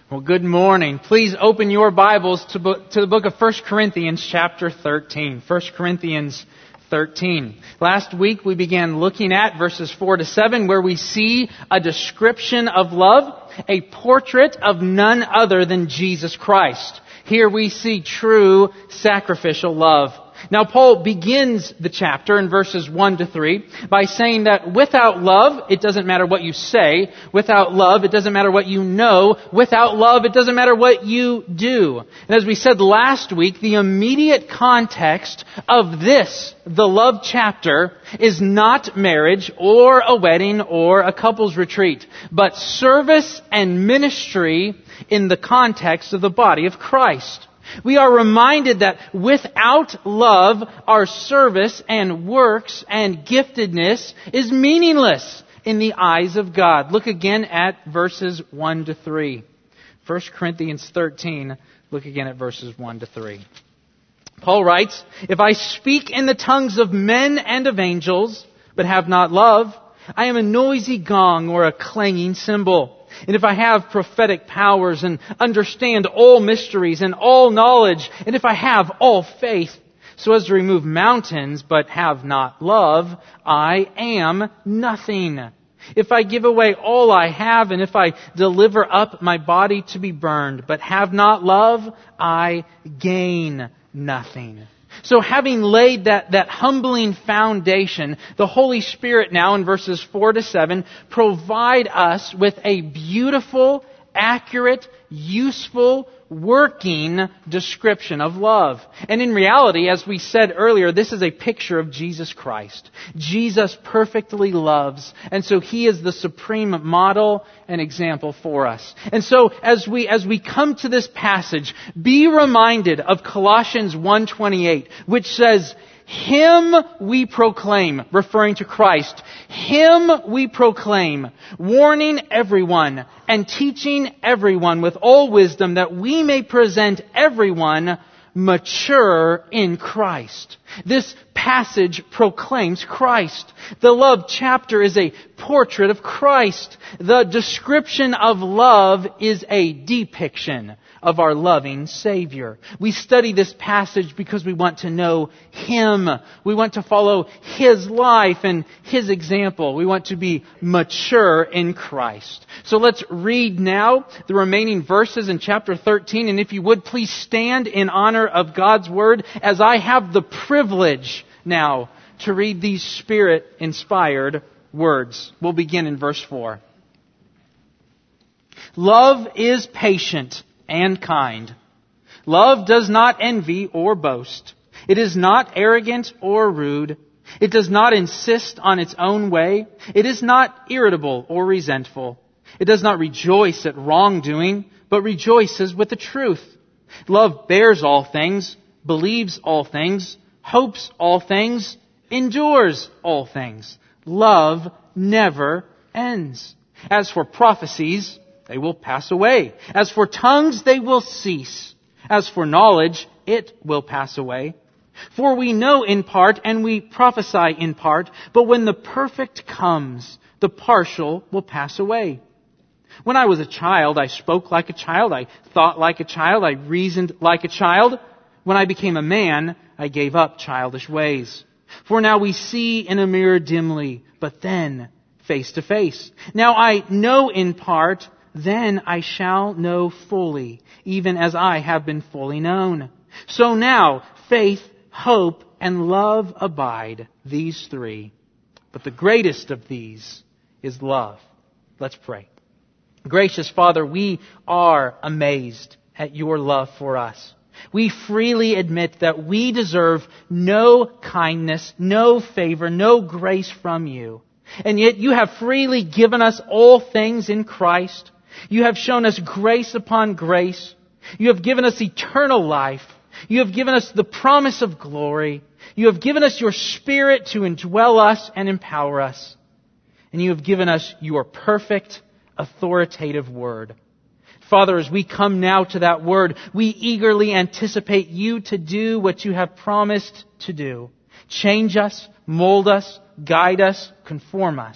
Well, good morning. Please open your Bibles to the book of 1 Corinthians chapter 13. 1 Corinthians 13. Last week we began looking at verses 4 to 7 where we see a description of love, a portrait of none other than Jesus Christ. Here we see true sacrificial love. Now Paul begins the chapter in verses 1 to 3 by saying that without love, it doesn't matter what you say. Without love, it doesn't matter what you know. Without love, it doesn't matter what you do. And as we said last week, the immediate context of this, the love chapter, is not marriage or a wedding or a couple's retreat, but service and ministry in the context of the body of Christ. We are reminded that without love, our service and works and giftedness is meaningless in the eyes of God. Look again at verses 1 to 3. 1 Corinthians 13, look again at verses 1 to 3. Paul writes, "If I speak in the tongues of men and of angels, but have not love, I am a noisy gong or a clanging cymbal. And if I have prophetic powers and understand all mysteries and all knowledge, and if I have all faith so as to remove mountains but have not love, I am nothing. If I give away all I have and if I deliver up my body to be burned but have not love, I gain nothing." So having laid that humbling foundation, the Holy Spirit now in verses 4 to 7 provide us with a beautiful, accurate, useful, working description of love. And in reality, as we said earlier, this is a picture of Jesus Christ. Jesus perfectly loves, and so He is the supreme model and example for us. And so as we come to this passage, be reminded of Colossians 1:28, which says, "Him we proclaim," referring to Christ. "Him we proclaim, warning everyone and teaching everyone with all wisdom that we may present everyone mature in Christ." This passage proclaims Christ. The love chapter is a portrait of Christ. The description of love is a depiction of our loving Savior. We study this passage because we want to know Him. We want to follow His life and His example. We want to be mature in Christ. So let's read now the remaining verses in chapter 13. And if you would, please stand in honor of God's Word as I have the privilege now to read these Spirit-inspired words. We'll begin in verse 4. "Love is patient and kind. Love does not envy or boast. It is not arrogant or rude. It does not insist on its own way. It is not irritable or resentful. It does not rejoice at wrongdoing, but rejoices with the truth. Love bears all things, believes all things, hopes all things, endures all things. Love never ends. As for prophecies, they will pass away. As for tongues, they will cease. As for knowledge, it will pass away. For we know in part and we prophesy in part, but when the perfect comes, the partial will pass away. When I was a child, I spoke like a child, I thought like a child, I reasoned like a child. When I became a man, I gave up childish ways. For now we see in a mirror dimly, but then face to face. Now I know in part, then I shall know fully, even as I have been fully known. So now, faith, hope, and love abide, these three. But the greatest of these is love." Let's pray. Gracious Father, we are amazed at your love for us. We freely admit that we deserve no kindness, no favor, no grace from you. And yet you have freely given us all things in Christ. You have shown us grace upon grace. You have given us eternal life. You have given us the promise of glory. You have given us your Spirit to indwell us and empower us. And you have given us your perfect, authoritative Word. Father, as we come now to that Word, we eagerly anticipate you to do what you have promised to do. Change us, mold us, guide us, conform us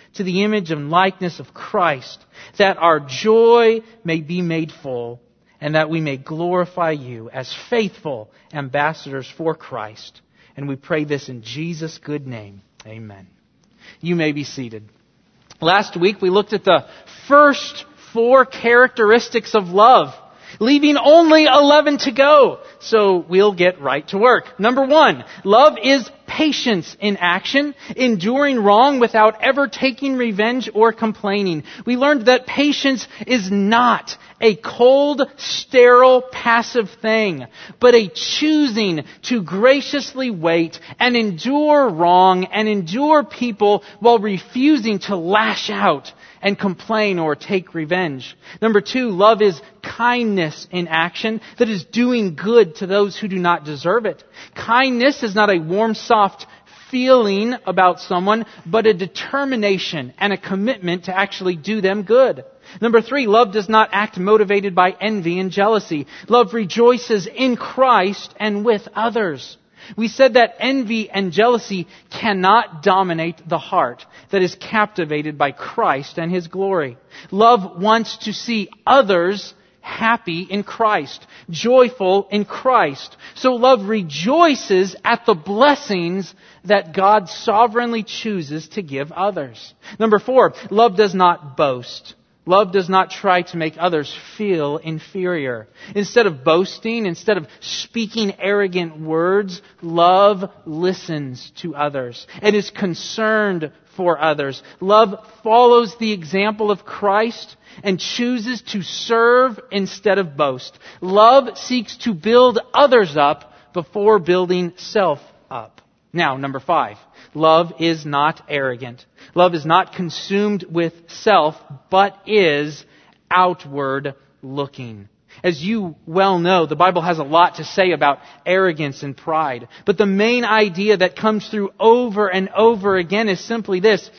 to the image and likeness of Christ, that our joy may be made full, and that we may glorify you as faithful ambassadors for Christ. And we pray this in Jesus' good name. Amen. You may be seated. Last week we looked at the first 4 characteristics of love, leaving only 11 to go. So we'll get right to work. Number 1, love is patience in action, enduring wrong without ever taking revenge or complaining. We learned that patience is not a cold, sterile, passive thing, but a choosing to graciously wait and endure wrong and endure people while refusing to lash out and complain or take revenge. Number 2, love is kindness in action that is doing good to those who do not deserve it. Kindness is not a warm, soft feeling about someone, but a determination and a commitment to actually do them good. Number 3, love does not act motivated by envy and jealousy. Love rejoices in Christ and with others. We said that envy and jealousy cannot dominate the heart that is captivated by Christ and His glory. Love wants to see others happy in Christ, joyful in Christ. So love rejoices at the blessings that God sovereignly chooses to give others. Number 4, love does not boast. Love does not try to make others feel inferior. Instead of boasting, instead of speaking arrogant words, love listens to others and is concerned for others. Love follows the example of Christ and chooses to serve instead of boast. Love seeks to build others up before building self up. Now, number 5, love is not arrogant. Love is not consumed with self, but is outward looking. As you well know, the Bible has a lot to say about arrogance and pride. But the main idea that comes through over and over again is simply this: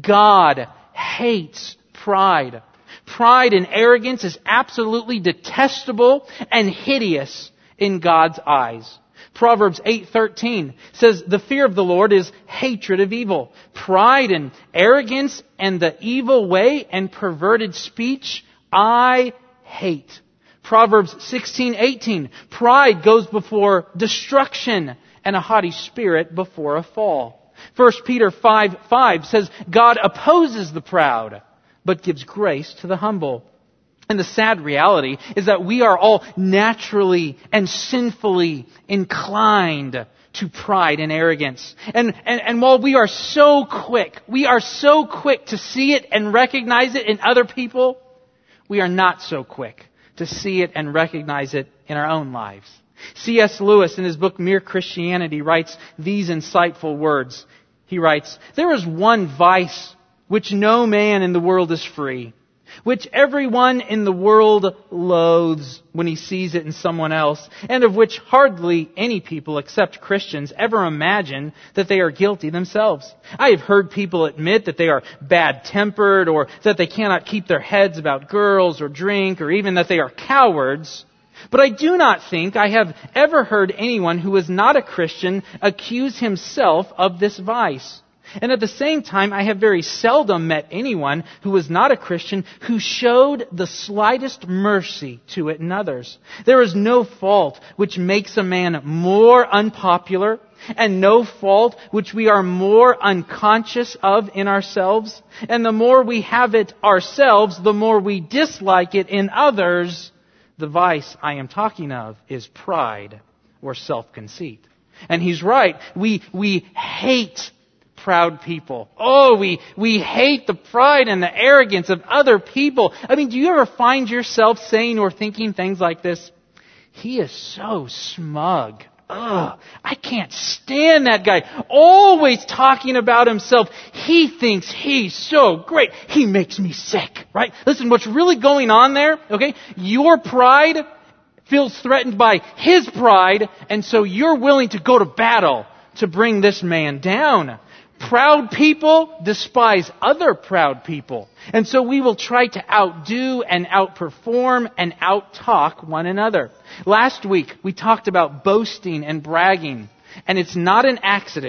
God hates pride. Pride and arrogance is absolutely detestable and hideous in God's eyes. Proverbs 8:13 says, "The fear of the Lord is hatred of evil." Pride and arrogance and the evil way and perverted speech, I hate. Proverbs 16:18, "Pride goes before destruction, and a haughty spirit before a fall." 1 Peter 5:5 says, "God opposes the proud, but gives grace to the humble." And the sad reality is that we are all naturally and sinfully inclined to pride and arrogance. And while we are so quick to see it and recognize it in other people, we are not so quick to see it and recognize it in our own lives. C.S. Lewis, in his book Mere Christianity, writes these insightful words. He writes, "There is one vice which no man in the world is free, which everyone in the world loathes when he sees it in someone else, and of which hardly any people except Christians ever imagine that they are guilty themselves. I have heard people admit that they are bad-tempered, or that they cannot keep their heads about girls or drink, or even that they are cowards. But I do not think I have ever heard anyone who is not a Christian accuse himself of this vice. And at the same time, I have very seldom met anyone who was not a Christian who showed the slightest mercy to it in others. There is no fault which makes a man more unpopular, and no fault which we are more unconscious of in ourselves. And the more we have it ourselves, the more we dislike it in others. The vice I am talking of is pride or self-conceit." And he's right. We hate proud people. Oh, we hate the pride and the arrogance of other people. I mean, do you ever find yourself saying or thinking things like this? He is so smug. Ugh, I can't stand that guy. Always talking about himself. He thinks he's so great. He makes me sick, right? Listen, what's really going on there, okay? Your pride feels threatened by his pride, and so you're willing to go to battle to bring this man down. Proud people despise other proud people. And so we will try to outdo and outperform and outtalk one another. Last week, we talked about boasting and bragging. And it's not an accident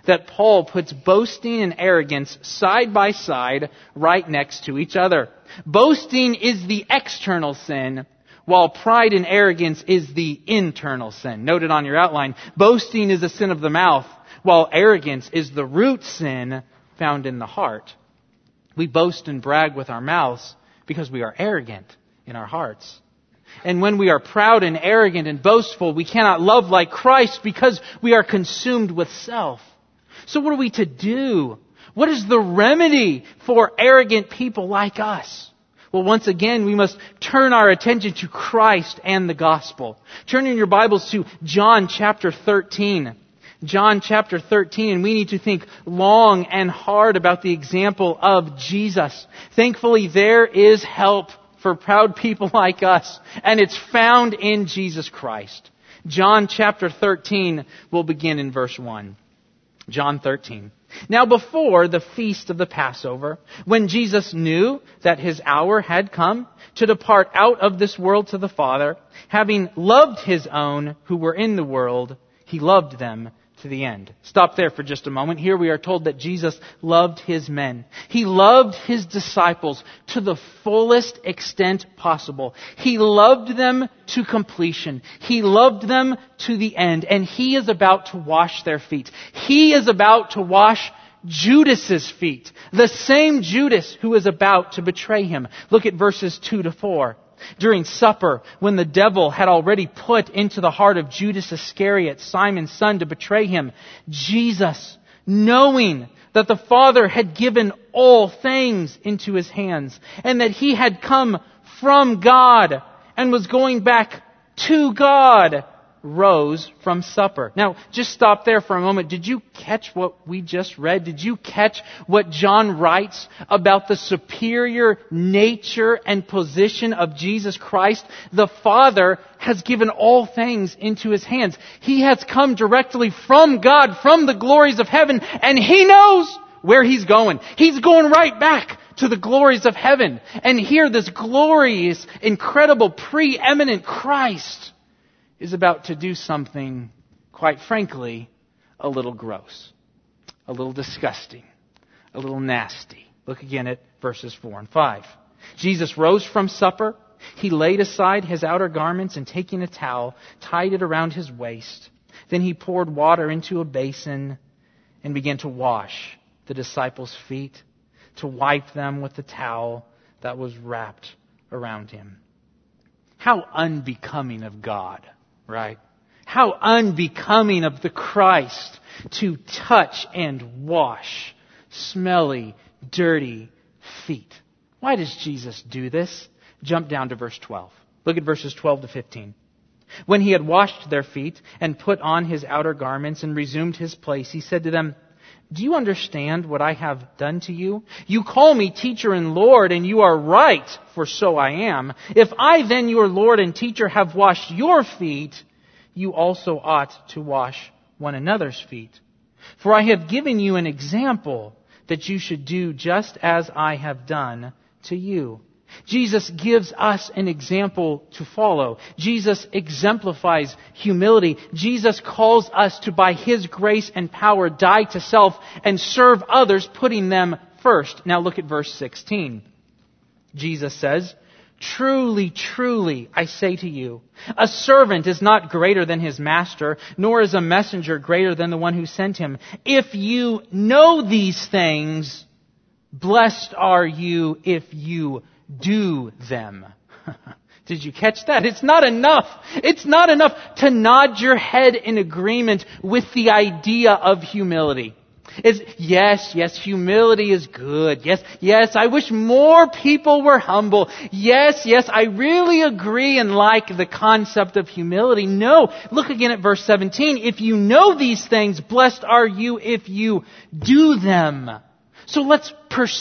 that Paul puts boasting and arrogance side by side right next to each other. Boasting is the external sin, while pride and arrogance is the internal sin. Note it on your outline. Boasting is a sin of the mouth, while arrogance is the root sin found in the heart. We boast and brag with our mouths because we are arrogant in our hearts. And when we are proud and arrogant and boastful, we cannot love like Christ because we are consumed with self. So what are we to do? What is the remedy for arrogant people like us? Well, once again, we must turn our attention to Christ and the gospel. Turn in your Bibles to John chapter 13. John chapter 13, and we need to think long and hard about the example of Jesus. Thankfully, there is help for proud people like us, and it's found in Jesus Christ. John chapter 13 will begin in verse 1. John 13. Now before the feast of the Passover, when Jesus knew that his hour had come to depart out of this world to the Father, having loved his own who were in the world, he loved them to the end. Stop there for just a moment. Here we are told that Jesus loved his men. He loved his disciples to the fullest extent possible. He loved them to completion. He loved them to the end. And he is about to wash their feet. He is about to wash Judas's feet. The same Judas who is about to betray him. Look at verses 2 to 4. During supper, when the devil had already put into the heart of Judas Iscariot, Simon's son, to betray him, Jesus, knowing that the Father had given all things into his hands, and that he had come from God and was going back to God, rose from supper. Now, just stop there for a moment. Did you catch what we just read? Did you catch what John writes about the superior nature and position of Jesus Christ? The Father has given all things into his hands. He has come directly from God, from the glories of heaven, and he knows where he's going. He's going right back to the glories of heaven. And here, this glorious, incredible, preeminent Christ is about to do something, quite frankly, a little gross, a little disgusting, a little nasty. Look again at verses 4 and 5. Jesus rose from supper. He laid aside his outer garments and, taking a towel, tied it around his waist. Then he poured water into a basin and began to wash the disciples' feet, to wipe them with the towel that was wrapped around him. How unbecoming of God, right? How unbecoming of the Christ to touch and wash smelly, dirty feet. Why does Jesus do this? Jump down to verse 12. Look at verses 12 to 15. When he had washed their feet and put on his outer garments and resumed his place, he said to them, "Do you understand what I have done to you? You call me teacher and Lord, and you are right, for so I am. If I then, your Lord and teacher, have washed your feet, you also ought to wash one another's feet. For I have given you an example that you should do just as I have done to you." Jesus gives us an example to follow. Jesus exemplifies humility. Jesus calls us to, by his grace and power, die to self and serve others, putting them first. Now look at verse 16. Jesus says, "Truly, truly, I say to you, a servant is not greater than his master, nor is a messenger greater than the one who sent him. If you know these things, blessed are you if you do them." Did you catch that? It's not enough. It's not enough to nod your head in agreement with the idea of humility. Yes, humility is good. Yes, I wish more people were humble. Yes, I really agree and like the concept of humility. No, look again at verse 17. If you know these things, blessed are you if you do them. So let's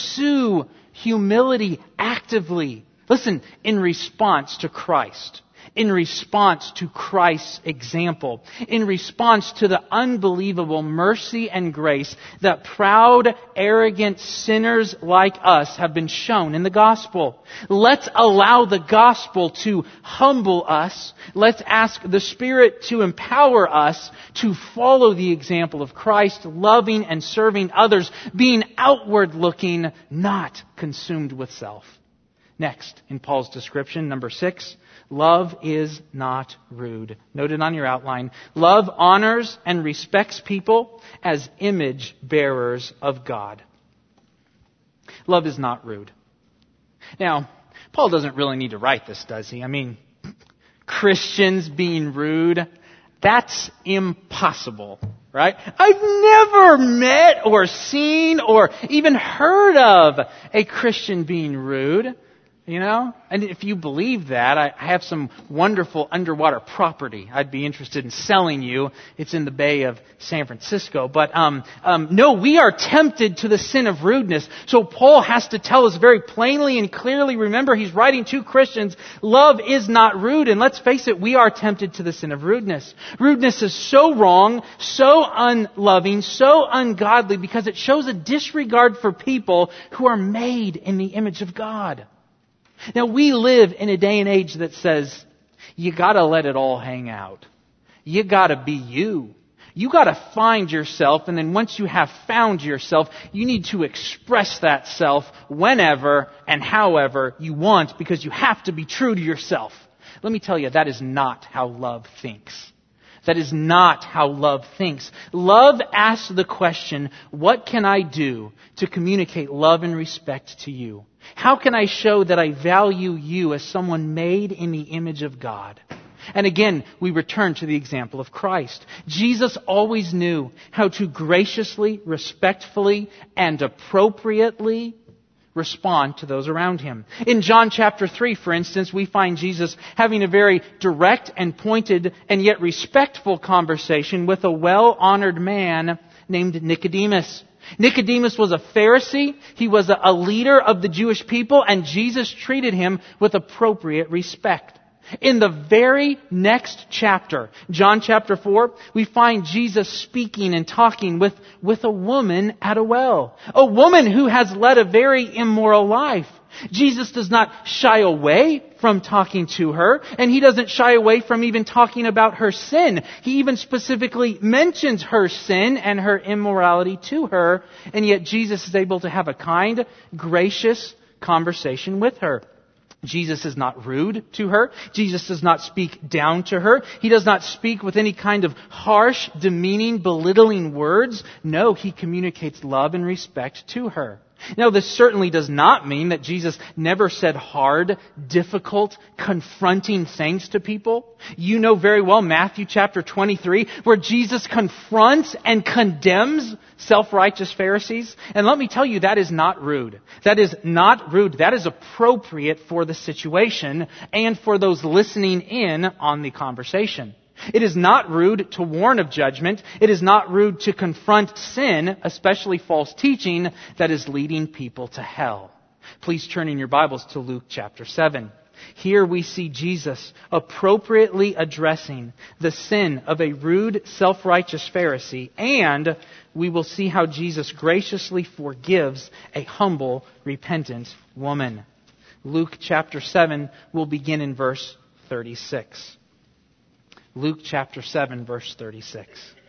pursue humility actively. Listen, in response to Christ. in response to Christ's example, in response to the unbelievable mercy and grace that proud, arrogant sinners like us have been shown in the gospel. Let's allow the gospel to humble us. Let's ask the Spirit to empower us to follow the example of Christ, loving and serving others, being outward looking, not consumed with self. Next, in Paul's description, number 6, love is not rude. Noted on your outline, love honors and respects people as image bearers of God. Love is not rude. Now, Paul doesn't really need to write this, does he? I mean, Christians being rude, that's impossible, right? I've never met or seen or even heard of a Christian being rude. You know? And if you believe that, I have some wonderful underwater property I'd be interested in selling you. It's in the Bay of San Francisco. But no, we are tempted to the sin of rudeness. So Paul has to tell us very plainly and clearly. Remember, he's writing to Christians. Love is not rude. And let's face it, we are tempted to the sin of rudeness. Rudeness is so wrong, so unloving, so ungodly because it shows a disregard for people who are made in the image of God. Now, we live in a day and age that says, you gotta let it all hang out. You gotta be you. You gotta find yourself, and then once you have found yourself, you need to express that self whenever and however you want, because you have to be true to yourself. Let me tell you, that is not how love thinks. That is not how love thinks. Love asks the question, what can I do to communicate love and respect to you? How can I show that I value you as someone made in the image of God? And again, we return to the example of Christ. Jesus always knew how to graciously, respectfully, and appropriately respond to those around him. In John chapter 3, for instance, we find Jesus having a very direct and pointed and yet respectful conversation with a well-honored man named Nicodemus. Nicodemus was a Pharisee. He was a leader of the Jewish people, and Jesus treated him with appropriate respect. In the very next chapter, John chapter 4, we find Jesus speaking and talking with a woman at a well. A woman who has led a very immoral life. Jesus does not shy away from talking to her, and he doesn't shy away from even talking about her sin. He even specifically mentions her sin and her immorality to her, and yet Jesus is able to have a kind, gracious conversation with her. Jesus is not rude to her. Jesus does not speak down to her. He does not speak with any kind of harsh, demeaning, belittling words. No, he communicates love and respect to her. Now, this certainly does not mean that Jesus never said hard, difficult, confronting things to people. You know very well Matthew chapter 23, where Jesus confronts and condemns self-righteous Pharisees. And let me tell you, that is not rude. That is not rude. That is appropriate for the situation and for those listening in on the conversation. It is not rude to warn of judgment. It is not rude to confront sin, especially false teaching, that is leading people to hell. Please turn in your Bibles to Luke chapter 7. Here we see Jesus appropriately addressing the sin of a rude, self-righteous Pharisee, and we will see how Jesus graciously forgives a humble, repentant woman. Luke chapter 7 will begin in verse 36. Luke chapter 7, verse 36.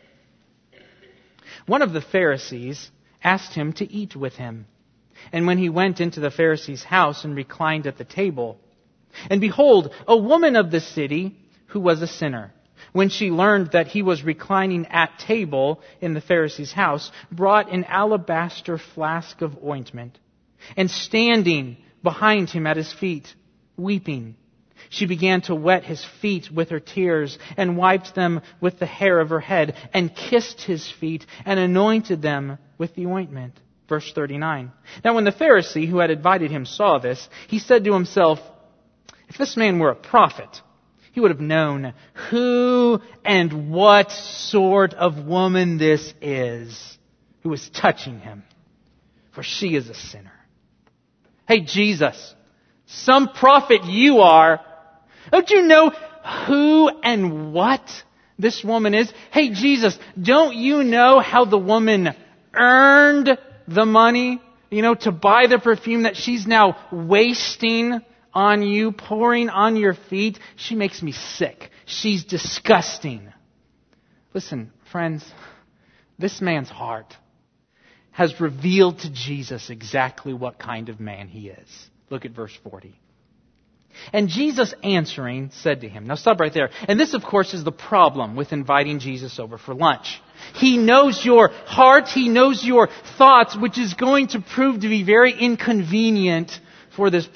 One of the Pharisees asked him to eat with him. And when he went into the Pharisee's house and reclined at the table, and behold, a woman of the city who was a sinner, when she learned that he was reclining at table in the Pharisee's house, brought an alabaster flask of ointment, and standing behind him at his feet, weeping, she began to wet his feet with her tears and wiped them with the hair of her head and kissed his feet and anointed them with the ointment. Verse 39. Now when the Pharisee who had invited him saw this, he said to himself, if this man were a prophet, he would have known who and what sort of woman this is who is touching him, for she is a sinner. Hey, Jesus, some prophet you are. Don't you know who and what this woman is? Hey, Jesus, don't you know how the woman earned the money, to buy the perfume that she's now wasting on you, pouring on your feet? She makes me sick. She's disgusting. Listen, friends, this man's heart has revealed to Jesus exactly what kind of man he is. Look at verse 40. And Jesus answering said to him, now stop right there. And this, of course, is the problem with inviting Jesus over for lunch. He knows your heart. He knows your thoughts, which is going to prove to be very inconvenient for this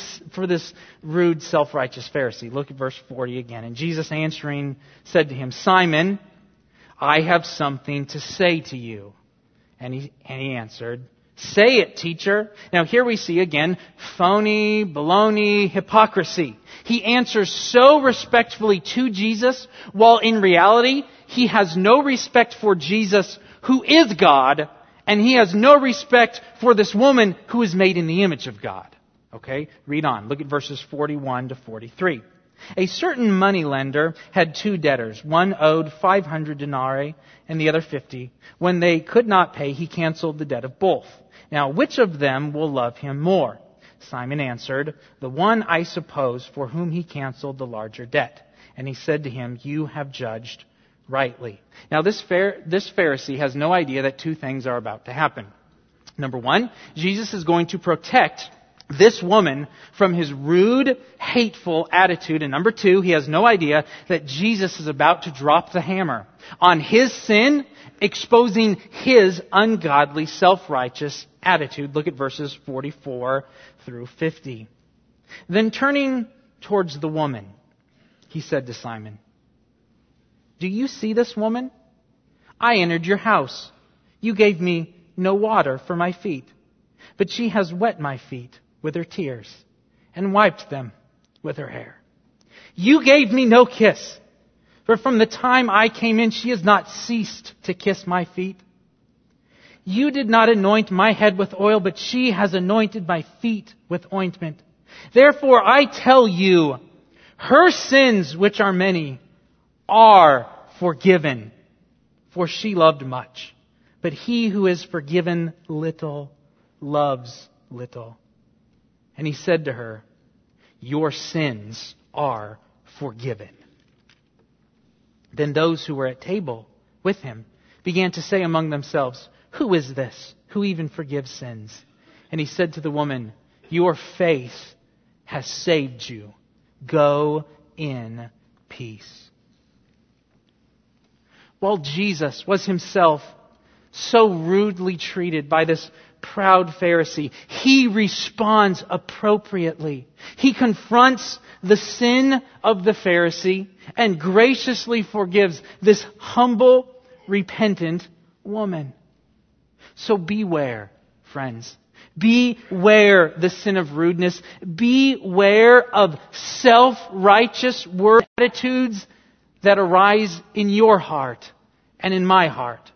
rude, self-righteous Pharisee. Look at verse 40 again. And Jesus answering said to him, Simon, I have something to say to you. And he answered, say it, teacher. Now here we see again phony, baloney, hypocrisy. He answers so respectfully to Jesus, while in reality he has no respect for Jesus, who is God, and he has no respect for this woman who is made in the image of God. Okay, read on. Look at verses 41 to 43. A certain moneylender had 2 debtors. One owed 500 denarii and the other 50. When they could not pay, he canceled the debt of both. Now, which of them will love him more? Simon answered, the one, I suppose, for whom he canceled the larger debt. And he said to him, you have judged rightly. Now, this Pharisee has no idea that 2 things are about to happen. Number 1, Jesus is going to protect this woman from his rude, hateful attitude. And number 2, he has no idea that Jesus is about to drop the hammer on his sin, exposing his ungodly, self-righteous attitude. Look at verses 44 through 50. Then turning towards the woman, he said to Simon, do you see this woman? I entered your house. You gave me no water for my feet, but she has wet my feet with her tears and wiped them with her hair. You gave me no kiss, for from the time I came in, she has not ceased to kiss my feet. You did not anoint my head with oil, but she has anointed my feet with ointment. Therefore I tell you, her sins, which are many, are forgiven, for she loved much. But he who is forgiven little loves little. And he said to her, your sins are forgiven. Then those who were at table with him began to say among themselves, who is this who even forgives sins? And he said to the woman, your faith has saved you. Go in peace. While Jesus was himself so rudely treated by this proud Pharisee, he responds appropriately. He confronts the sin of the Pharisee and graciously forgives this humble, repentant woman. So beware, friends. Beware the sin of rudeness. Beware of self-righteous word attitudes that arise in your heart and in my heart.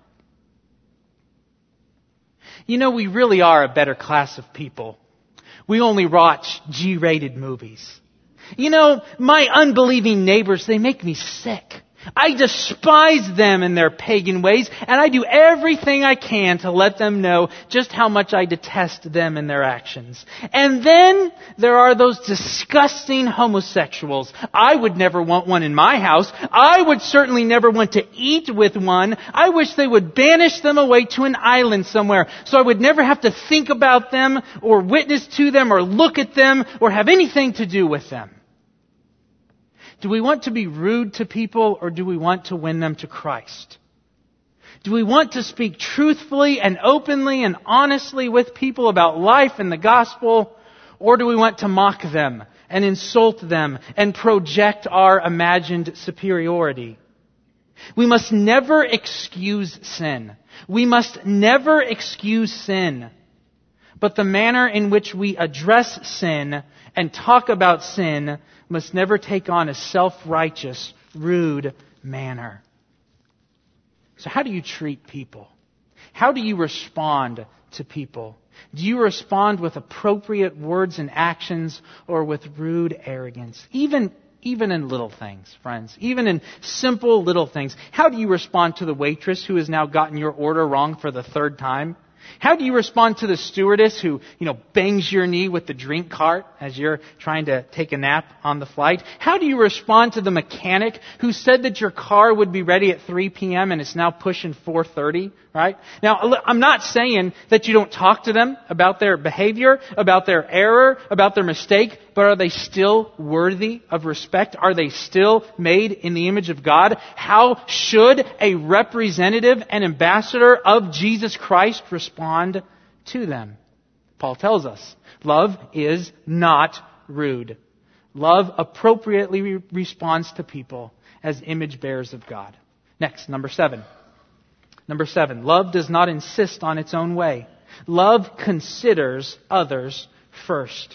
We really are a better class of people. We only watch G-rated movies. My unbelieving neighbors, they make me sick. I despise them and their pagan ways, and I do everything I can to let them know just how much I detest them and their actions. And then there are those disgusting homosexuals. I would never want one in my house. I would certainly never want to eat with one. I wish they would banish them away to an island somewhere, so I would never have to think about them or witness to them or look at them or have anything to do with them. Do we want to be rude to people, or do we want to win them to Christ? Do we want to speak truthfully and openly and honestly with people about life and the gospel, or do we want to mock them and insult them and project our imagined superiority? We must never excuse sin. We must never excuse sin. But the manner in which we address sin and talk about sin must never take on a self-righteous, rude manner. So how do you treat people? How do you respond to people? Do you respond with appropriate words and actions, or with rude arrogance? Even even in little things, friends, even in simple little things. How do you respond to the waitress who has now gotten your order wrong for the third time? How do you respond to the stewardess who, bangs your knee with the drink cart as you're trying to take a nap on the flight? How do you respond to the mechanic who said that your car would be ready at 3 p.m. and it's now pushing 4:30, right? Now, I'm not saying that you don't talk to them about their behavior, about their error, about their mistake, but are they still worthy of respect? Are they still made in the image of God? How should a representative and ambassador of Jesus Christ respond to them? Paul tells us, love is not rude. Love appropriately responds to people as image bearers of God. Next, number 7. Number 7, love does not insist on its own way. Love considers others first.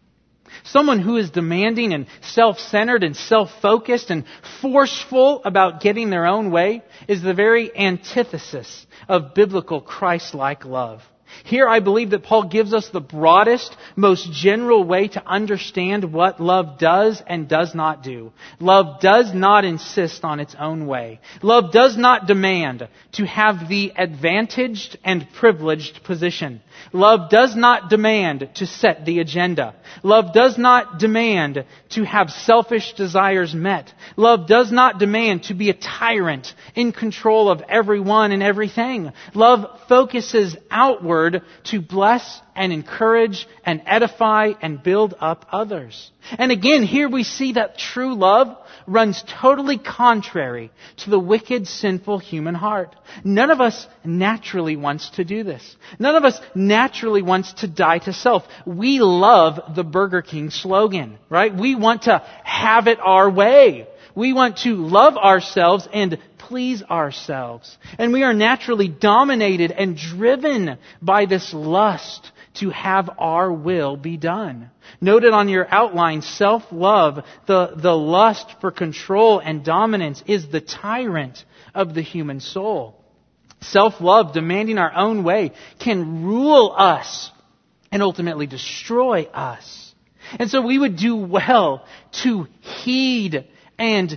Someone who is demanding and self-centered and self-focused and forceful about getting their own way is the very antithesis of biblical Christ-like love. Here I believe that Paul gives us the broadest, most general way to understand what love does and does not do. Love does not insist on its own way. Love does not demand to have the advantaged and privileged position. Love does not demand to set the agenda. Love does not demand to have selfish desires met. Love does not demand to be a tyrant in control of everyone and everything. Love focuses outward to bless and encourage and edify and build up others. And again, here we see that true love runs totally contrary to the wicked, sinful human heart. None of us naturally wants to do this. None of us naturally wants to die to self. We love the Burger King slogan, right? We want to have it our way. We want to love ourselves and please ourselves. And we are naturally dominated and driven by this lust to have our will be done. Noted on your outline, self-love, the lust for control and dominance, is the tyrant of the human soul. Self-love, demanding our own way, can rule us and ultimately destroy us. And so we would do well to heed and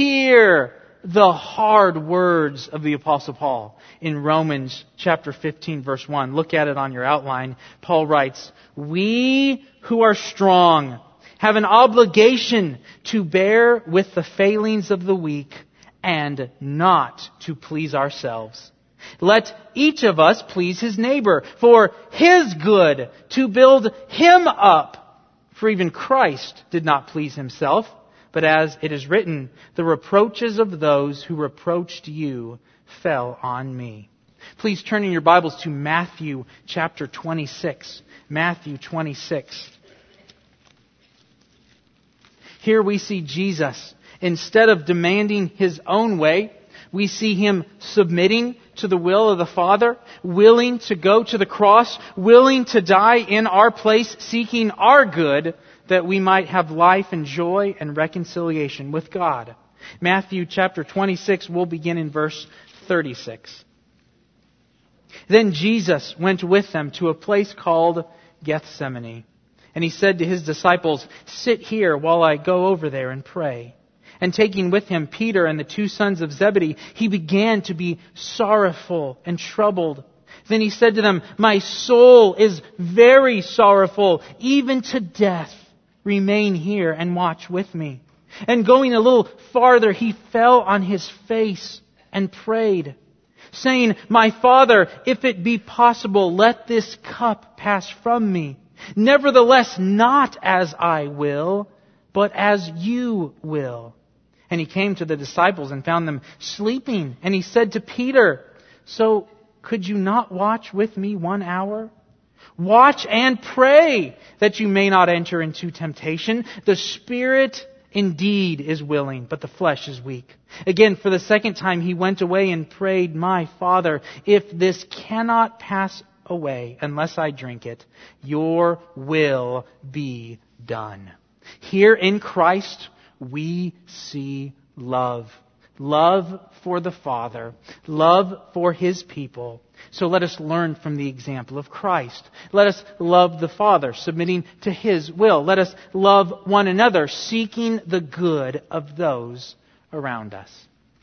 hear the hard words of the Apostle Paul in Romans chapter 15, verse 1. Look at it on your outline. Paul writes, "We who are strong have an obligation to bear with the failings of the weak and not to please ourselves. Let each of us please his neighbor for his good, to build him up. For even Christ did not please himself, but as it is written, the reproaches of those who reproached you fell on me." Please turn in your Bibles to Matthew chapter 26. Matthew 26. Here we see Jesus, instead of demanding his own way, we see him submitting to the will of the Father, willing to go to the cross, willing to die in our place, seeking our good, that we might have life and joy and reconciliation with God. Matthew chapter 26, we'll begin in verse 36. Then Jesus went with them to a place called Gethsemane. And he said to his disciples, "Sit here while I go over there and pray." And taking with him Peter and the 2 sons of Zebedee, he began to be sorrowful and troubled. Then he said to them, "My soul is very sorrowful, even to death. Remain here and watch with me." And going a little farther, he fell on his face and prayed, saying, "My Father, if it be possible, let this cup pass from me. Nevertheless, not as I will, but as you will." And he came to the disciples and found them sleeping. And he said to Peter, "So could you not watch with me 1 hour? Watch and pray that you may not enter into temptation. The spirit indeed is willing, but the flesh is weak." Again, for the second time, he went away and prayed, "My Father, if this cannot pass away unless I drink it, your will be done." Here in Christ, we see love. Love for the Father. Love for His people. So let us learn from the example of Christ. Let us love the Father, submitting to His will. Let us love one another, seeking the good of those around us.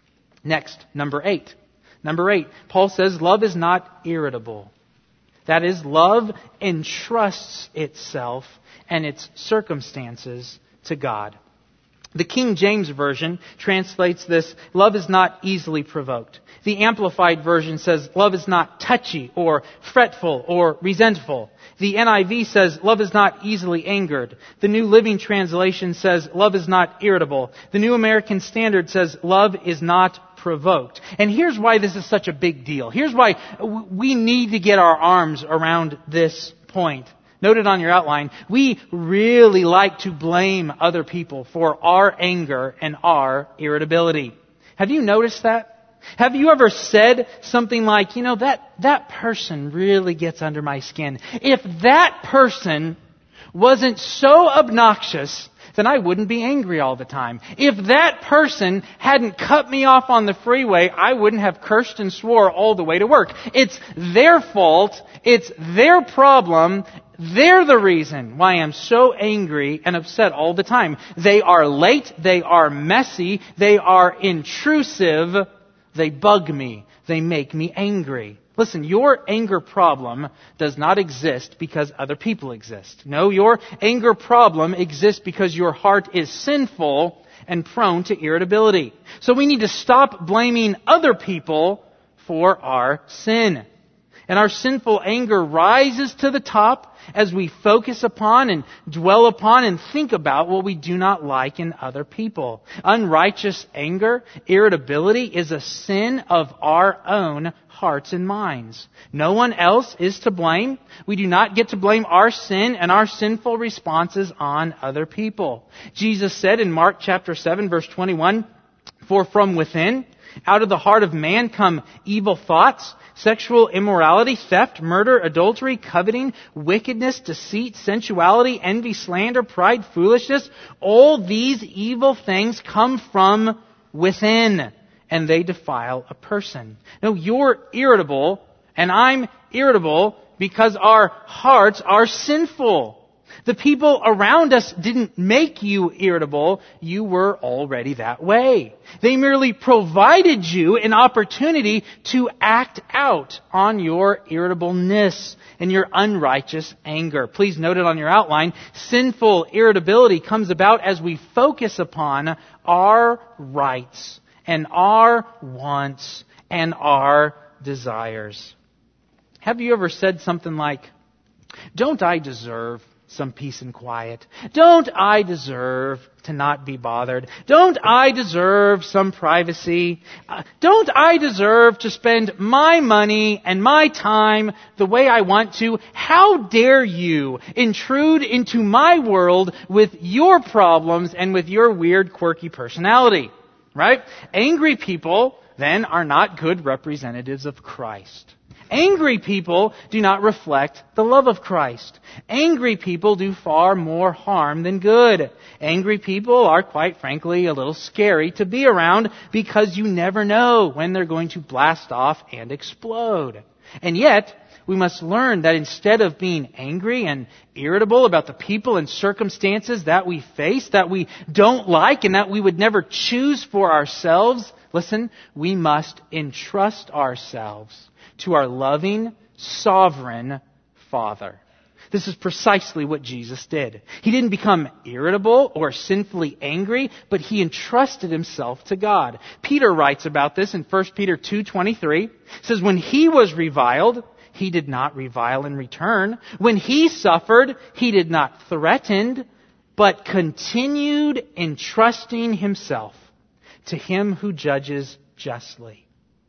Next, number 8. Number 8, Paul says love is not irritable. That is, love entrusts itself and its circumstances to God. The King James Version translates this, love is not easily provoked. The Amplified Version says, love is not touchy or fretful or resentful. The NIV says, love is not easily angered. The New Living Translation says, love is not irritable. The New American Standard says, love is not provoked. And here's why this is such a big deal. Here's why we need to get our arms around this point. Noted on your outline, we really like to blame other people for our anger and our irritability. Have you noticed that? Have you ever said something like, that person really gets under my skin. If that person wasn't so obnoxious, then I wouldn't be angry all the time. If that person hadn't cut me off on the freeway, I wouldn't have cursed and swore all the way to work. It's their fault. It's their problem. They're the reason why I'm so angry and upset all the time. They are late. They are messy. They are intrusive. They bug me. They make me angry. Listen, your anger problem does not exist because other people exist. No, your anger problem exists because your heart is sinful and prone to irritability. So we need to stop blaming other people for our sin. And our sinful anger rises to the top as we focus upon and dwell upon and think about what we do not like in other people. Unrighteous anger, irritability, is a sin of our own hearts and minds. No one else is to blame. We do not get to blame our sin and our sinful responses on other people. Jesus said in Mark chapter 7, verse 21, "For from within, out of the heart of man come evil thoughts, sexual immorality, theft, murder, adultery, coveting, wickedness, deceit, sensuality, envy, slander, pride, foolishness. All these evil things come from within, and they defile a person." No, you're irritable, and I'm irritable because our hearts are sinful. The people around us didn't make you irritable. You were already that way. They merely provided you an opportunity to act out on your irritableness and your unrighteous anger. Please note it on your outline. Sinful irritability comes about as we focus upon our rights and our wants and our desires. Have you ever said something like, "Don't I deserve some peace and quiet? Don't I deserve to not be bothered? Don't I deserve some privacy? Don't I deserve to spend my money and my time the way I want to? How dare you intrude into my world with your problems and with your weird, quirky personality?" Right? Angry people, then, are not good representatives of Christ. Angry people do not reflect the love of Christ. Angry people do far more harm than good. Angry people are, quite frankly, a little scary to be around because you never know when they're going to blast off and explode. And yet, we must learn that instead of being angry and irritable about the people and circumstances that we face, that we don't like, and that we would never choose for ourselves, listen, we must entrust ourselves to our loving, sovereign Father. This is precisely what Jesus did. He didn't become irritable or sinfully angry, but He entrusted Himself to God. Peter writes about this in 1 Peter 2:23. It says, "When He was reviled, He did not revile in return. When He suffered, He did not threaten, but continued entrusting Himself to Him who judges justly."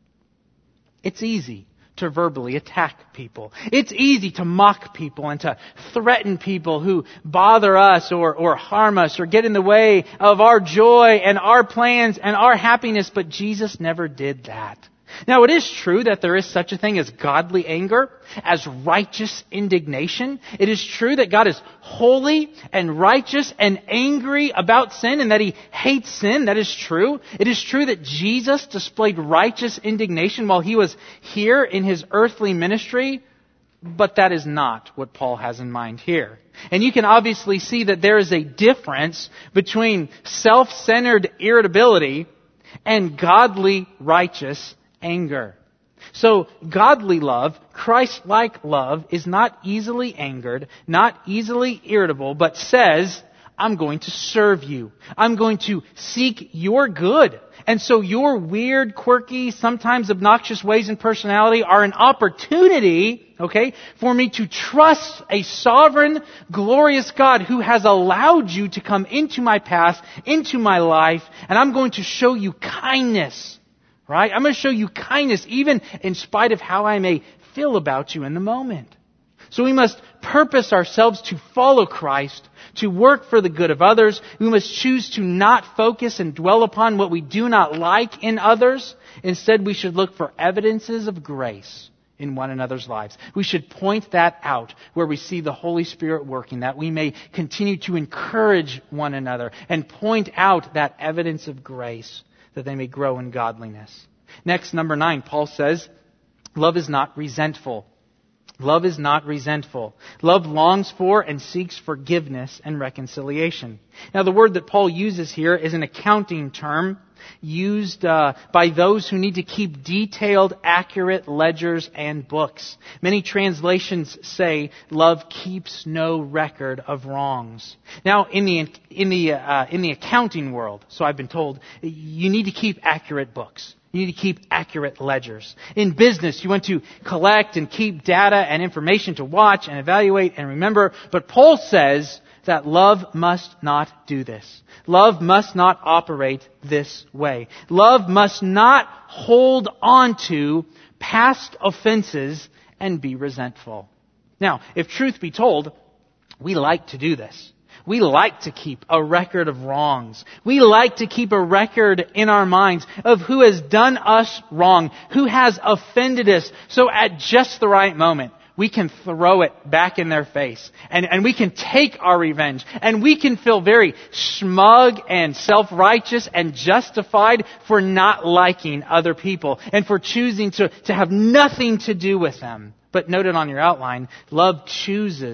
It's easy to verbally attack people. It's easy to mock people and to threaten people who bother us or harm us or get in the way of our joy and our plans and our happiness, but Jesus never did that. Now, it is true that there is such a thing as godly anger, as righteous indignation. It is true that God is holy and righteous and angry about sin and that He hates sin. That is true. It is true that Jesus displayed righteous indignation while He was here in His earthly ministry. But that is not what Paul has in mind here. And you can obviously see that there is a difference between self-centered irritability and godly righteous anger. So godly love, Christ-like love, is not easily angered, not easily irritable, but says, I'm going to serve you. I'm going to seek your good. And so your weird, quirky, sometimes obnoxious ways and personality are an opportunity, for me to trust a sovereign, glorious God who has allowed you to come into my past, into my life, and I'm going to show you kindness. Right? I'm going to show you kindness even in spite of how I may feel about you in the moment. So we must purpose ourselves to follow Christ, to work for the good of others. We must choose to not focus and dwell upon what we do not like in others. Instead, we should look for evidences of grace in one another's lives. We should point that out where we see the Holy Spirit working, that we may continue to encourage one another and point out that evidence of grace, that they may grow in godliness. Next, number 9, Paul says, love is not resentful. Love is not resentful. Love longs for and seeks forgiveness and reconciliation. Now, the word that Paul uses here is an accounting term used by those who need to keep detailed, accurate ledgers and books. Many translations say, love keeps no record of wrongs. Now, in the accounting world, so I've been told, you need to keep accurate books. You need to keep accurate ledgers. In business, you want to collect and keep data and information to watch and evaluate and remember. But Paul says that love must not do this. Love must not operate this way. Love must not hold on to past offenses and be resentful. Now, if truth be told, we like to do this. We like to keep a record of wrongs. We like to keep a record in our minds of who has done us wrong, who has offended us. So at just the right moment, we can throw it back in their face. And we can take our revenge. And we can feel very smug and self-righteous and justified for not liking other people and for choosing to have nothing to do with them. But note it on your outline, love chooses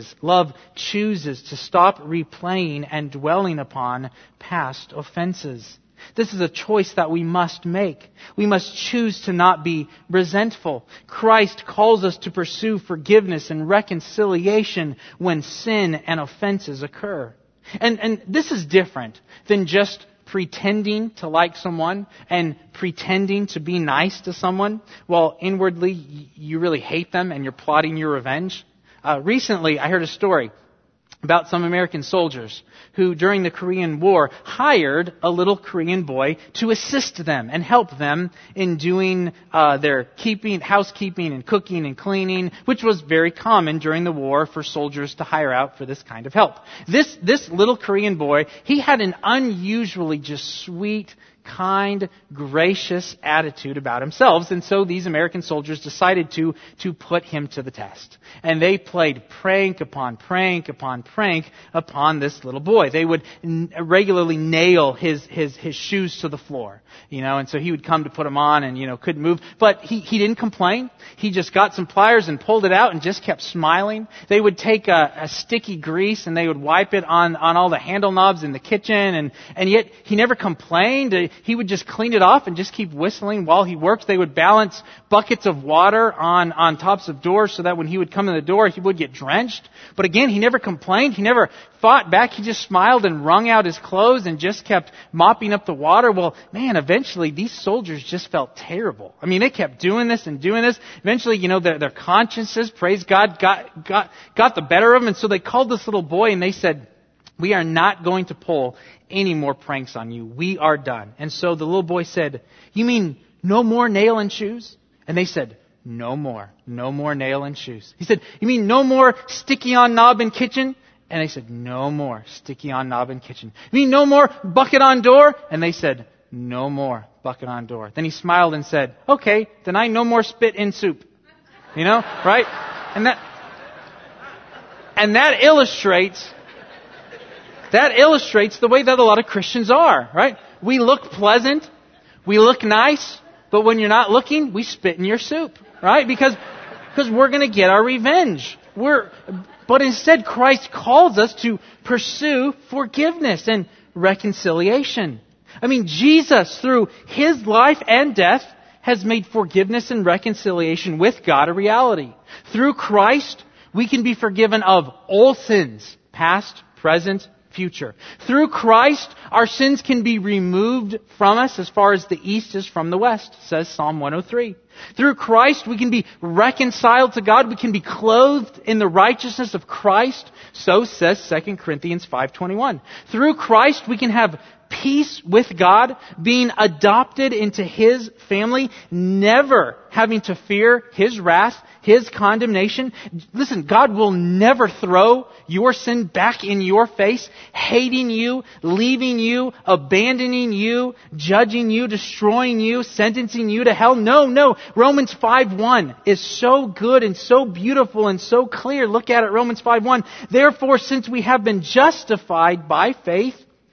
to stop replaying and dwelling upon past offenses. This is a choice that we must make. We must choose to not be resentful. Christ calls us to pursue forgiveness and reconciliation when sin and offenses occur. And this is different than just pretending to like someone and pretending to be nice to someone while inwardly you really hate them and you're plotting your revenge. Recently, I heard a story about some American soldiers who, during the Korean War, hired a little Korean boy to assist them and help them in doing their housekeeping and cooking and cleaning, which was very common during the war for soldiers to hire out for this kind of help. This little Korean boy, he had an unusually just sweet, kind, gracious attitude about himself. And so these American soldiers decided to put him to the test. And they played prank upon prank upon prank upon this little boy. They would regularly nail his shoes to the floor, and so he would come to put them on and, couldn't move. But he didn't complain. He just got some pliers and pulled it out and just kept smiling. They would take a sticky grease and they would wipe it on all the handle knobs in the kitchen. And yet he never complained. He would just clean it off and just keep whistling while he worked. They would balance buckets of water on tops of doors so that when he would come in the door, he would get drenched. But again, he never complained. He never fought back. He just smiled and wrung out his clothes and just kept mopping up the water. Well, man, eventually these soldiers just felt terrible. I mean, they kept doing this and doing this. Eventually, their consciences, praise God, got the better of them. And so they called this little boy and they said, "We are not going to pull any more pranks on you. We are done." And so the little boy said, "You mean no more nail and shoes?" And they said, No more nail and shoes." He said, "You mean no more sticky on knob in kitchen?" And they said, "No more sticky on knob in kitchen." "You mean no more bucket on door?" And they said, no more bucket on door. Then he smiled and said, okay, then I no more spit in soup. You know, right? And that illustrates the way that a lot of Christians are, right? We look pleasant, we look nice, but when you're not looking, we spit in your soup, right? Because we're going to get our revenge. But instead, Christ calls us to pursue forgiveness and reconciliation. I mean, Jesus, through His life and death, has made forgiveness and reconciliation with God a reality. Through Christ, we can be forgiven of all sins, past, present, future. Through Christ, our sins can be removed from us as far as the east is from the west, says Psalm 103. Through Christ, we can be reconciled to God. We can be clothed in the righteousness of Christ. So says 2 Corinthians 5:21. Through Christ, we can have peace with God, being adopted into His family, never having to fear His wrath, His condemnation. Listen, God will never throw your sin back in your face, hating you, leaving you, abandoning you, judging you, destroying you, sentencing you to hell. No. Romans 5:1 is so good and so beautiful and so clear. Look at it, Romans 5:1. Therefore, since we have been justified by faith,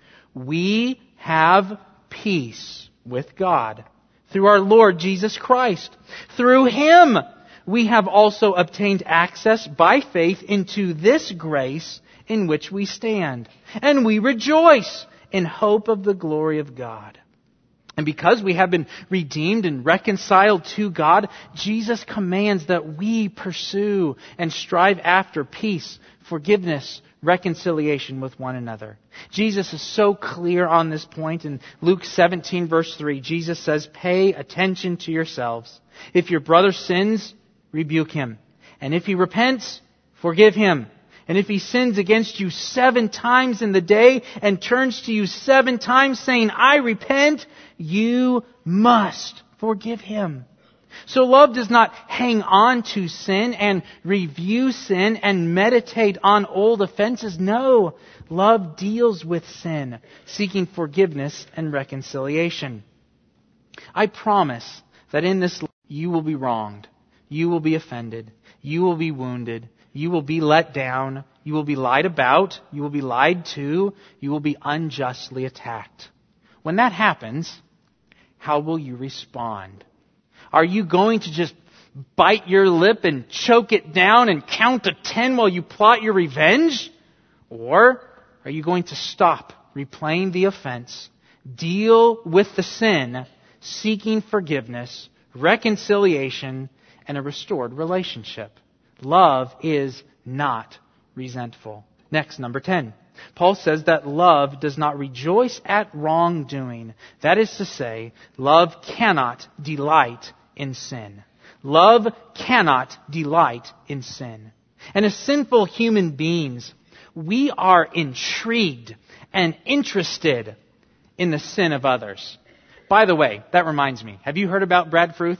we have peace with God through our Lord Jesus Christ. Through Him, we have also obtained access by faith into this grace in which we stand. And we rejoice in hope of the glory of God. And because we have been redeemed and reconciled to God, Jesus commands that we pursue and strive after peace, forgiveness, reconciliation with one another. Jesus is so clear on this point. In Luke 17, verse 3, Jesus says, pay attention to yourselves. If your brother sins, rebuke him. And if he repents, forgive him. And if he sins against you 7 times in the day and turns to you 7 times saying, I repent, you must forgive him. So love does not hang on to sin and review sin and meditate on old offenses. No, love deals with sin, seeking forgiveness and reconciliation. I promise that in this life you will be wronged. You will be offended. You will be wounded. You will be let down. You will be lied about. You will be lied to. You will be unjustly attacked. When that happens, how will you respond? Are you going to just bite your lip and choke it down and count to 10 while you plot your revenge? Or are you going to stop replaying the offense, deal with the sin, seeking forgiveness, reconciliation, and a restored relationship? Love is not resentful. Next, number 10. Paul says that love does not rejoice at wrongdoing. That is to say, love cannot delight in sin. Love cannot delight in sin. And as sinful human beings, we are intrigued and interested in the sin of others. By the way, that reminds me. Have you heard about Brad Fruth?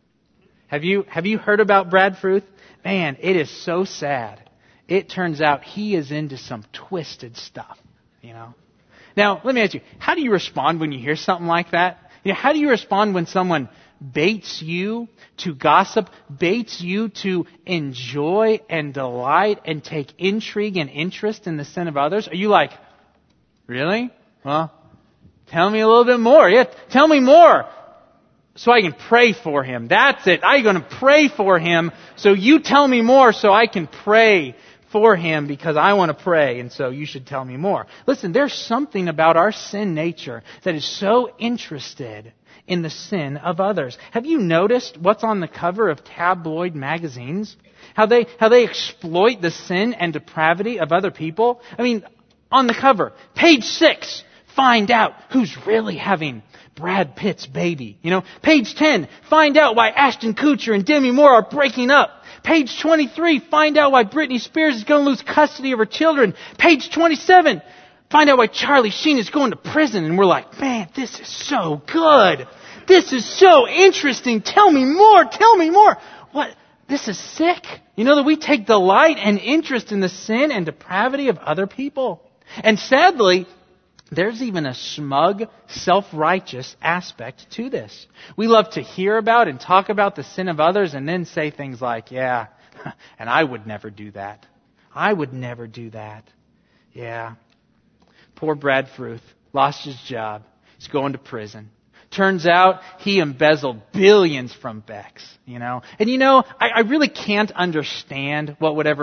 Have you heard about Brad Fruth? Man, it is so sad. It turns out he is into some twisted stuff, you know. Now, let me ask you, how do you respond when you hear something like that? You know, how do you respond when someone baits you to gossip, baits you to enjoy and delight and take intrigue and interest in the sin of others? Are you like, really? Well, tell me a little bit more. Yeah, tell me more so I can pray for him. That's it. I'm going to pray for him, so you tell me more so I can pray for him because I want to pray, and so you should tell me more. Listen, there's something about our sin nature that is so interested in the sin of others. Have you noticed what's on the cover of tabloid magazines? How they exploit the sin and depravity of other people? I mean, on the cover, page 6, find out who's really having Brad Pitt's baby. You know, page 10, find out why Ashton Kutcher and Demi Moore are breaking up. Page 23, find out why Britney Spears is going to lose custody of her children. Page 27, find out why Charlie Sheen is going to prison. And we're like, man, this is so good. This is so interesting. Tell me more. Tell me more. What? This is sick. You know that we take delight and interest in the sin and depravity of other people. And sadly, there's even a smug, self-righteous aspect to this. We love to hear about and talk about the sin of others and then say things like, yeah, and I would never do that. I would never do that. Yeah. Poor Brad Fruth lost his job. He's going to prison. Turns out he embezzled billions from Bex, And I really can't understand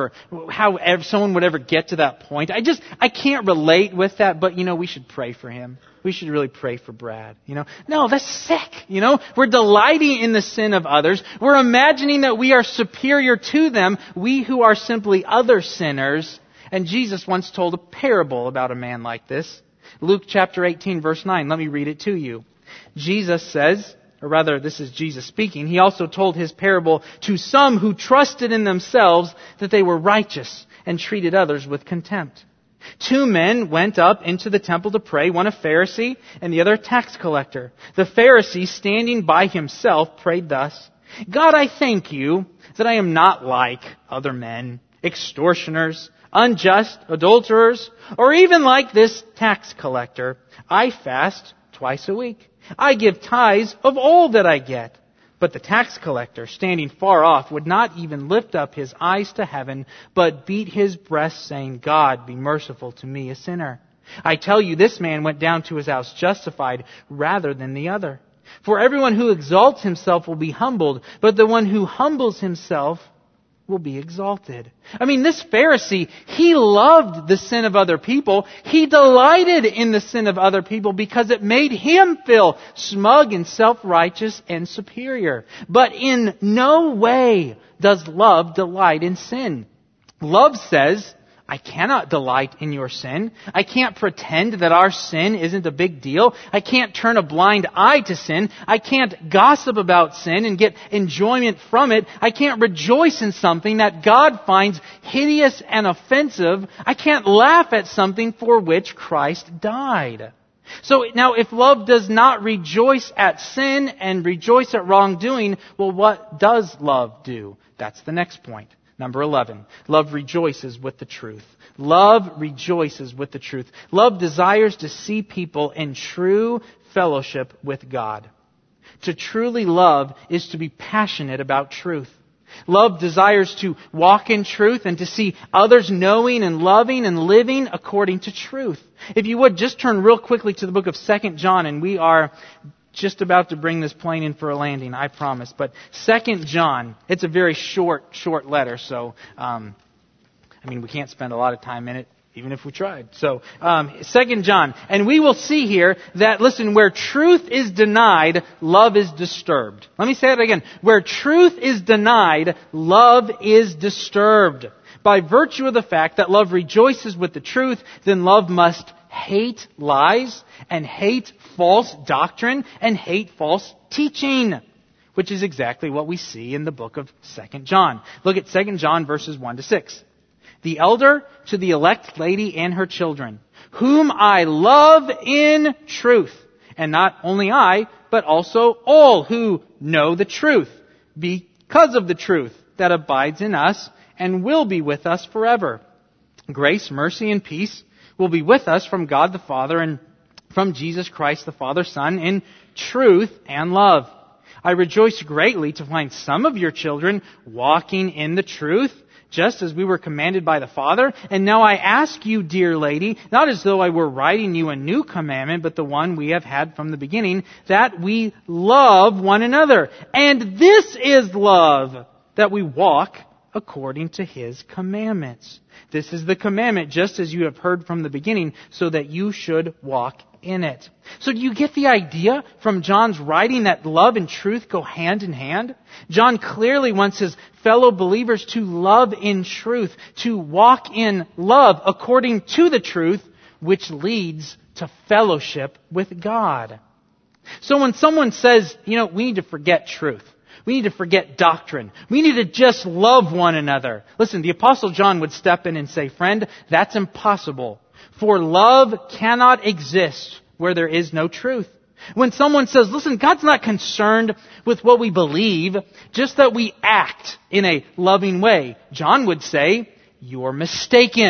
how someone would ever get to that point. I can't relate with that, but we should pray for him. We should really pray for Brad, No, that's sick, We're delighting in the sin of others. We're imagining that we are superior to them, we who are simply other sinners. And Jesus once told a parable about a man like this. Luke chapter 18, verse 9. Let me read it to you. Jesus says, or rather, this is Jesus speaking, he also told his parable to some who trusted in themselves that they were righteous and treated others with contempt. 2 men went up into the temple to pray, one a Pharisee and the other a tax collector. The Pharisee, standing by himself, prayed thus, God, I thank you that I am not like other men, extortioners, unjust, adulterers, or even like this tax collector. I fast twice a week. I give tithes of all that I get. But the tax collector, standing far off, would not even lift up his eyes to heaven, but beat his breast, saying, God, be merciful to me, a sinner. I tell you, this man went down to his house justified rather than the other. For everyone who exalts himself will be humbled, but the one who humbles himself will be exalted. This Pharisee, he loved the sin of other people. He delighted in the sin of other people because it made him feel smug and self-righteous and superior. But in no way does love delight in sin. Love says, I cannot delight in your sin. I can't pretend that our sin isn't a big deal. I can't turn a blind eye to sin. I can't gossip about sin and get enjoyment from it. I can't rejoice in something that God finds hideous and offensive. I can't laugh at something for which Christ died. So now if love does not rejoice at sin and rejoice at wrongdoing, well, what does love do? That's the next point. Number 11, love rejoices with the truth. Love rejoices with the truth. Love desires to see people in true fellowship with God. To truly love is to be passionate about truth. Love desires to walk in truth and to see others knowing and loving and living according to truth. If you would, just turn real quickly to the book of 2 John, and we are just about to bring this plane in for a landing, I promise. But 2 John, it's a very short letter, so, we can't spend a lot of time in it, even if we tried. So, 2 John, and we will see here that, listen, where truth is denied, love is disturbed. Let me say it again. Where truth is denied, love is disturbed. By virtue of the fact that love rejoices with the truth, then love must hate lies and hate false doctrine and hate false teaching, which is exactly what we see in the book of 2 John. Look at 2 John verses 1 to 6. The elder to the elect lady and her children, whom I love in truth, and not only I, but also all who know the truth, because of the truth that abides in us and will be with us forever. Grace, mercy, and peace will be with us from God the Father and from Jesus Christ the Father, Son, in truth and love. I rejoice greatly to find some of your children walking in the truth, just as we were commanded by the Father. And now I ask you, dear lady, not as though I were writing you a new commandment, but the one we have had from the beginning, that we love one another. And this is love, that we walk according to His commandments. This is the commandment, just as you have heard from the beginning, so that you should walk in it. So do you get the idea from John's writing that love and truth go hand in hand? John clearly wants his fellow believers to love in truth, to walk in love according to the truth, which leads to fellowship with God. So when someone says, we need to forget truth, we need to forget doctrine, we need to just love one another. Listen, the Apostle John would step in and say, friend, that's impossible. For love cannot exist where there is no truth. When someone says, listen, God's not concerned with what we believe, just that we act in a loving way, John would say, you're mistaken.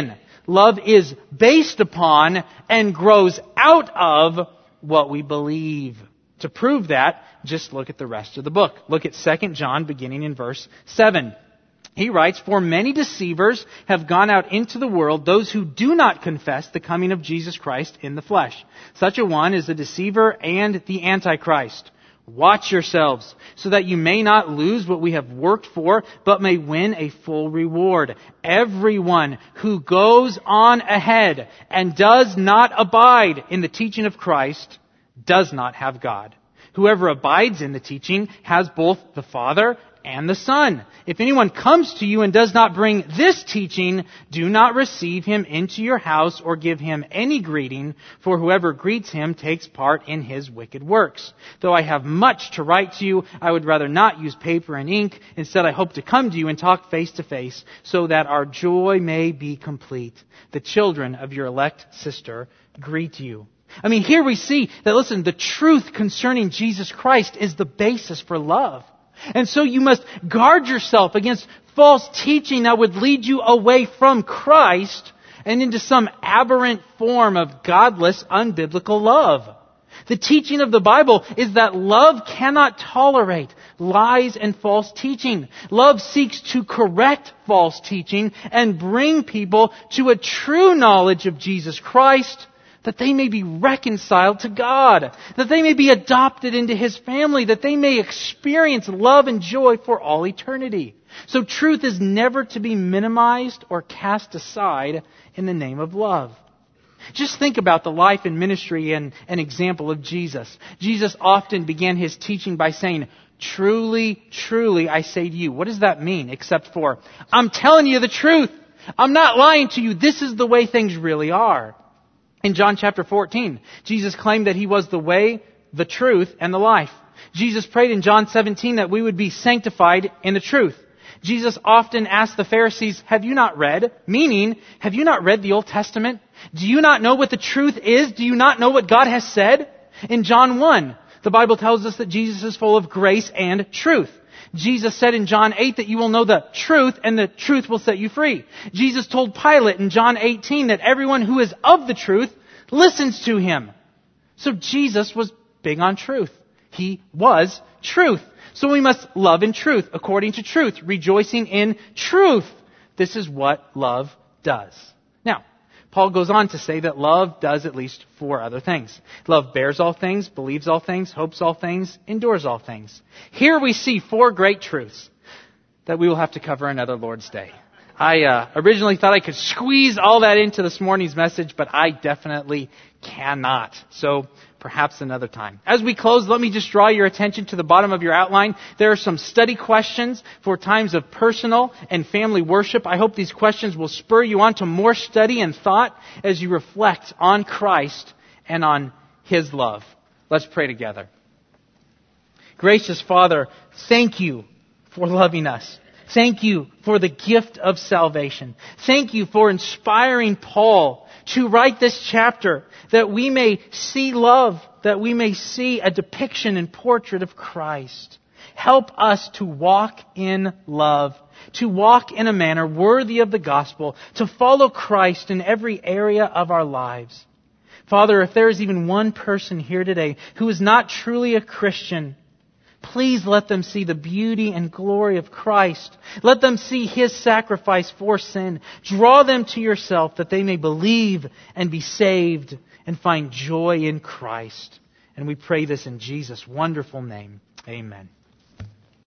Love is based upon and grows out of what we believe. To prove that, just look at the rest of the book. Look at 2 John beginning in verse 7. He writes, "For many deceivers have gone out into the world, those who do not confess the coming of Jesus Christ in the flesh. Such a one is the deceiver and the Antichrist. Watch yourselves, so that you may not lose what we have worked for, but may win a full reward. Everyone who goes on ahead and does not abide in the teaching of Christ does not have God. Whoever abides in the teaching has both the Father and the Son. If anyone comes to you and does not bring this teaching, do not receive him into your house or give him any greeting, for whoever greets him takes part in his wicked works. Though I have much to write to you, I would rather not use paper and ink. Instead, I hope to come to you and talk face to face, so that our joy may be complete. The children of your elect sister greet you." I mean, here we see that, listen, the truth concerning Jesus Christ is the basis for love. And so you must guard yourself against false teaching that would lead you away from Christ and into some aberrant form of godless, unbiblical love. The teaching of the Bible is that love cannot tolerate lies and false teaching. Love seeks to correct false teaching and bring people to a true knowledge of Jesus Christ, that they may be reconciled to God, that they may be adopted into His family, that they may experience love and joy for all eternity. So truth is never to be minimized or cast aside in the name of love. Just think about the life and ministry and an example of Jesus. Jesus often began His teaching by saying, "Truly, truly, I say to you." What does that mean? Except for, I'm telling you the truth. I'm not lying to you. This is the way things really are. In John chapter 14, Jesus claimed that He was the way, the truth, and the life. Jesus prayed in John 17 that we would be sanctified in the truth. Jesus often asked the Pharisees, "Have you not read?" Meaning, have you not read the Old Testament? Do you not know what the truth is? Do you not know what God has said? In John 1, the Bible tells us that Jesus is full of grace and truth. Jesus said in John 8 that you will know the truth and the truth will set you free. Jesus told Pilate in John 18 that everyone who is of the truth listens to Him. So Jesus was big on truth. He was truth. So we must love in truth, according to truth, rejoicing in truth. This is what love does. Now, Paul goes on to say that love does at least 4 other things. Love bears all things, believes all things, hopes all things, endures all things. Here we see 4 great truths that we will have to cover another Lord's Day. I originally thought I could squeeze all that into this morning's message, but I definitely cannot. So perhaps another time. As we close, let me just draw your attention to the bottom of your outline. There are some study questions for times of personal and family worship. I hope these questions will spur you on to more study and thought as you reflect on Christ and on His love. Let's pray together. Gracious Father, thank you for loving us. Thank you for the gift of salvation. Thank you for inspiring Paul to write this chapter that we may see love, that we may see a depiction and portrait of Christ. Help us to walk in love, to walk in a manner worthy of the gospel, to follow Christ in every area of our lives. Father, if there is even one person here today who is not truly a Christian, please let them see the beauty and glory of Christ. Let them see His sacrifice for sin. Draw them to yourself that they may believe and be saved and find joy in Christ. And we pray this in Jesus' wonderful name. Amen.